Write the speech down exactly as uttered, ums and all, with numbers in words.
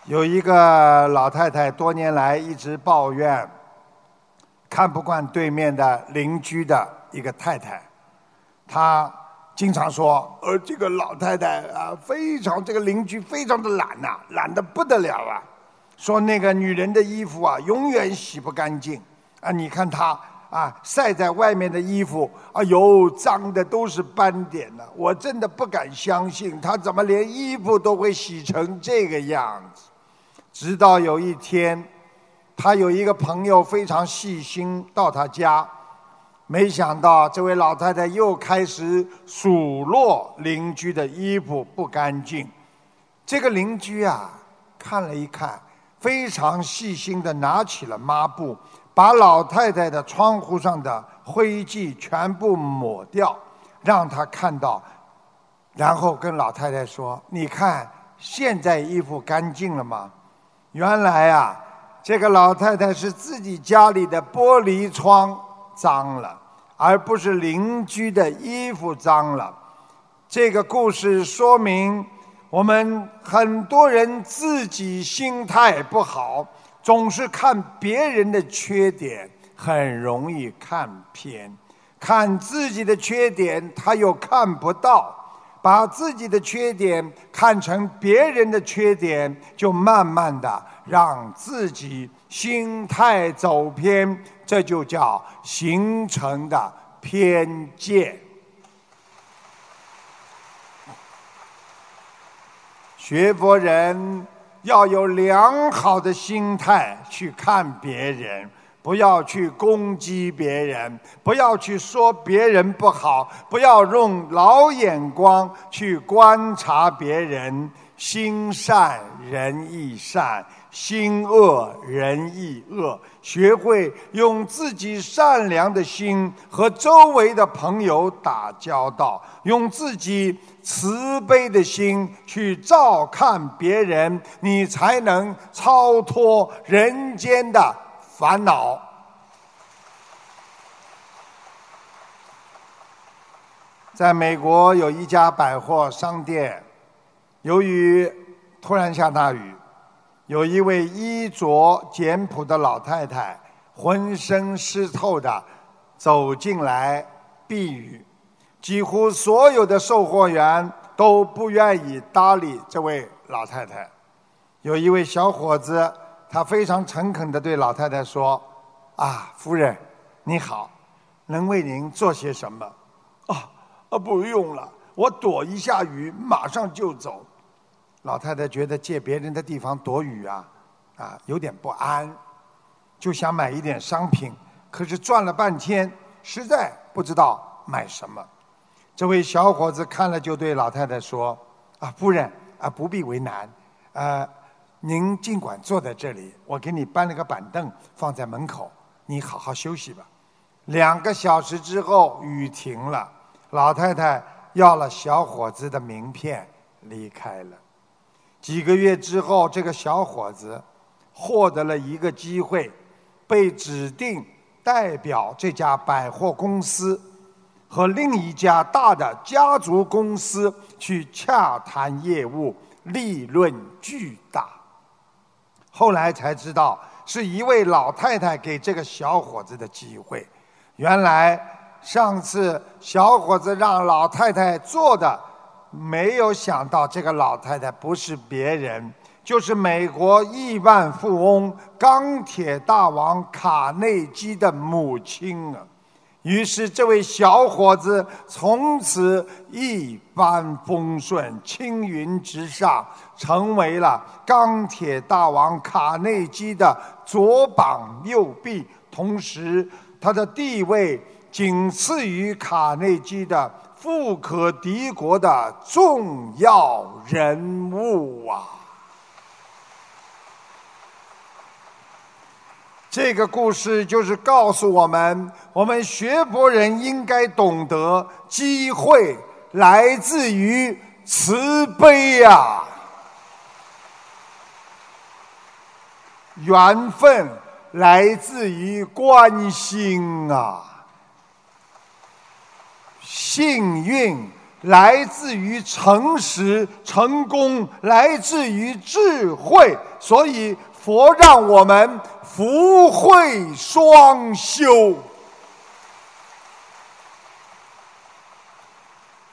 有一个老太太多年来一直抱怨，看不惯对面的邻居的一个太太，她经常说，呃，这个老太太啊，非常这个邻居非常的懒呐、懒得不得了啊。说那个女人的衣服啊，永远洗不干净啊！你看她啊，晒在外面的衣服，哎呦，脏的都是斑点呢。我真的不敢相信，她怎么连衣服都会洗成这个样子。直到有一天，她有一个朋友非常细心到她家，没想到这位老太太又开始数落邻居的衣服不干净。这个邻居啊，看了一看，非常细心地拿起了抹布，把老太太的窗户上的灰迹全部抹掉，让她看到，然后跟老太太说：“你看，现在衣服干净了吗？”原来啊，这个老太太是自己家里的玻璃窗脏了，而不是邻居的衣服脏了。这个故事说明，我们很多人自己心态不好，总是看别人的缺点，很容易看偏。看自己的缺点，他又看不到，把自己的缺点看成别人的缺点，就慢慢的让自己心态走偏，这就叫形成的偏见。学佛人要有良好的心态去看别人，不要去攻击别人，不要去说别人不好，不要用老眼光去观察别人。心善人亦善，心恶人亦恶。学会用自己善良的心和周围的朋友打交道，用自己慈悲的心去照看别人，你才能超脱人间的烦恼。在美国有一家百货商店，由于突然下大雨，有一位衣着简朴的老太太浑身湿透的走进来避雨，几乎所有的售货员都不愿意搭理这位老太太。有一位小伙子，他非常诚恳地对老太太说：“啊，夫人，你好，能为您做些什么？”“啊啊，不用了，我躲一下雨，马上就走。”老太太觉得借别人的地方躲雨啊，啊，有点不安，就想买一点商品，可是转了半天，实在不知道买什么。这位小伙子看了就对老太太说：“啊，夫人啊，不必为难，呃，您尽管坐在这里，我给你搬了个板凳放在门口，你好好休息吧。”两个小时之后，雨停了，老太太要了小伙子的名片，离开了。几个月之后，这个小伙子获得了一个机会，被指定代表这家百货公司和另一家大的家族公司去洽谈业务，利润巨大。后来才知道，是一位老太太给这个小伙子的机会。原来上次小伙子让老太太做的，没有想到这个老太太不是别人，就是美国亿万富翁钢铁大王卡内基的母亲啊。于是这位小伙子从此一帆风顺，青云直上，成为了钢铁大王卡内基的左膀右臂，同时他的地位仅次于卡内基的富可敌国的重要人物啊！这个故事就是告诉我们，我们学佛人应该懂得，机会来自于慈悲呀，缘分来自于关心啊，幸运来自于诚实，成功来自于智慧，所以佛让我们福慧双修。